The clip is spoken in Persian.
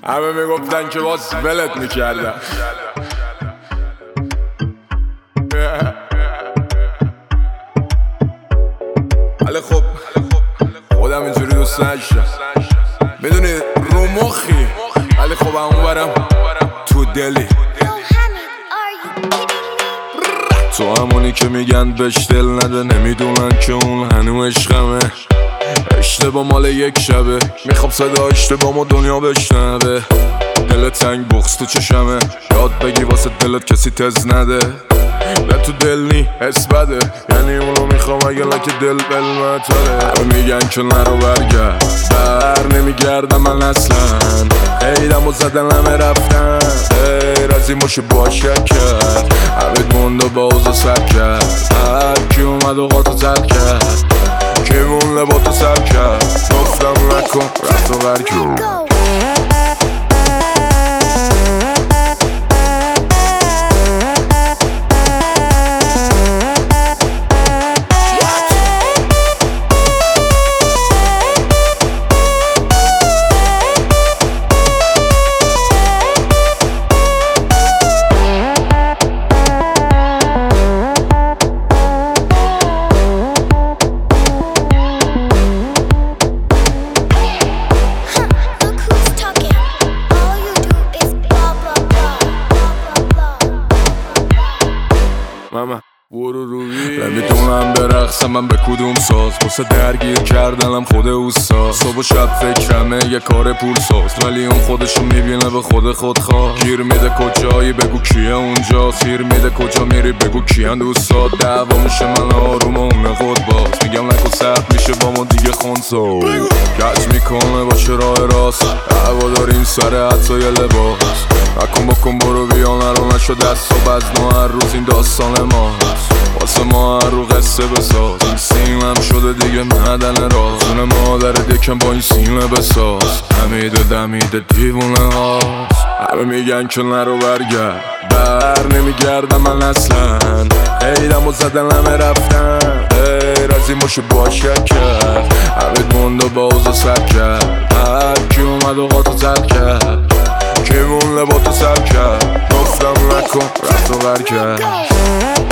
همه میگفتن که باز ولت میکردم. ولی خب خودم اینجوری دوست نداشتم، میدونی رو مخی، ولی خب همون برم تو دلی. تو همونی که میگن بهش دل نده، نمیدونن که اون هنو عشقمه. اشتباه مال یک شبه، میخوام صدا اشتباه دنیا بشنوه. دل تنگ بغض تو چشمه، یاد بگی واسه دلت کسی تز نده. نه تو دل نی حس بده، یعنی اونو میخوام اگه لکه دل بلمتره. همه میگن که نرو برگرد، بر نمیگردم من اصلا. ایدم و زدن همه رفتن، غیر از این باشه باشک کرد. همه موند و بازو سر کرد، هر کی اومد و قاطو زد کرد. کی مون لباتو سر کرد، گفتم نکن رفت و برکن. ماما برو روی نمیدونم برقصم من به کدوم ساز، واسه درگیر کردنم خود اوستا. صبح و شب فکرمه یه کار پول ساز، ولی اون خودشو میبینه به خود خواه. گیر میده کجایی بگو کیه اونجا، سیر میده کجا میری بگو کیان دوستات. دعوا میشه من آروم و اونه خود باز، میگم نکن سخت میشه با ما دیگه خونسا. کج میکنه باشه راه راست، هوا داریم سر حتی یه لباس. نکن بکن برو بیا نرو نشو دست و بزن، هر روز این داستان ماست. واسه ما هر رو قصه بساز، این سیمم شده دیگه معدن راز. اون مادر دکم با این سیمه بساز، همیده دمیده دیوونه هاست. همه میگن که نرو برگرد، بر نمیگردم من اصلا. ایدم و زدن همه رفتن، غیر از این باشه باشک کرد. همه موند و بازو سر کرد، هر کی اومد و قاطو زد کرد. کی مون لباتو سر کرد، گفتم نکن رفت و برکرد.